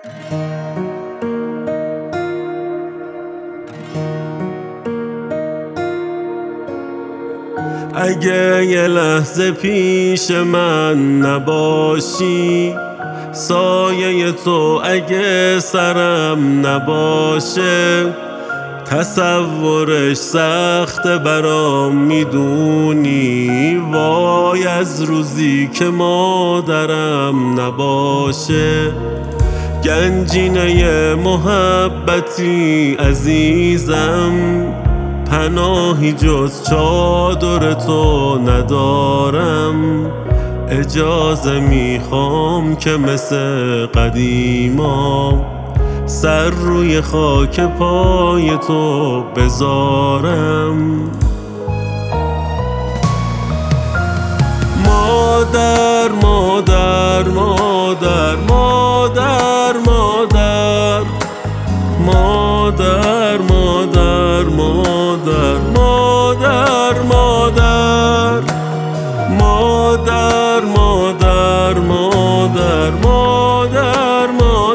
اگه یه لحظه پیش من نباشی، سایه تو اگه سرم نباشه، تصورش سخته برام میدونی. وای از روزی که مادرم نباشه، گنجینه محبتی عزیزم، پناهی جز چادر تو ندارم. اجازه میخوام که مثل قدیما سر روی خاک پای تو بذارم. مادر مادر مادر مادر مادر مادر مادر مادر مادر مادر مادر مادر مادر مادر مادر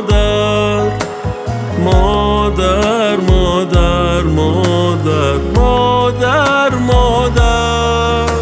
مادر مادر مادر مادر.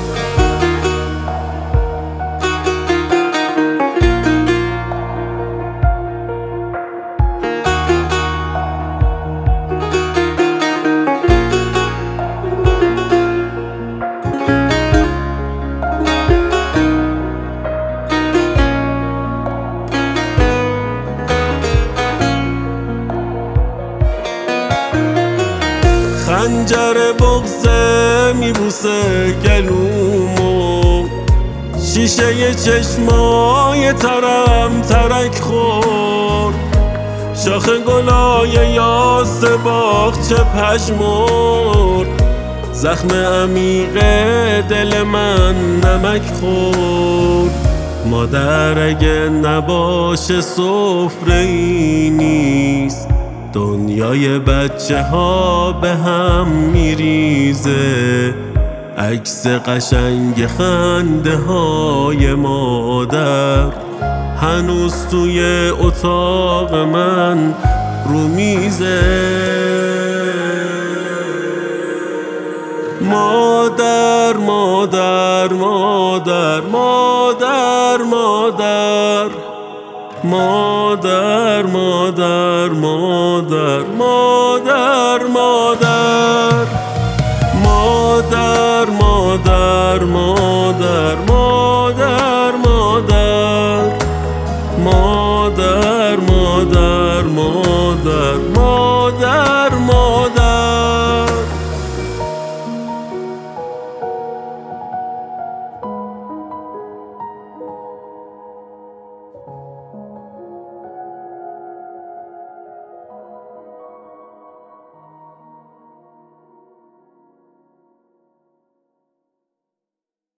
خنجر بغضه میبوسه گلومو، شیشه چشمای ترم ترک خورد، شاخ گلای یاس باغچه پژمرد، زخم عمیق دل من نمک خورد. مادر اگه نباشه سفره‌ای نیست، دنیای بچه ها به هم میریزه. عکس قشنگ خنده های مادر هنوز توی اتاق من رو میزه. مادر مادر مادر مادر مادر مادر مادر مادر مادر مادر مادر مادر مادر مادر مادر مادر مادر مادر مادر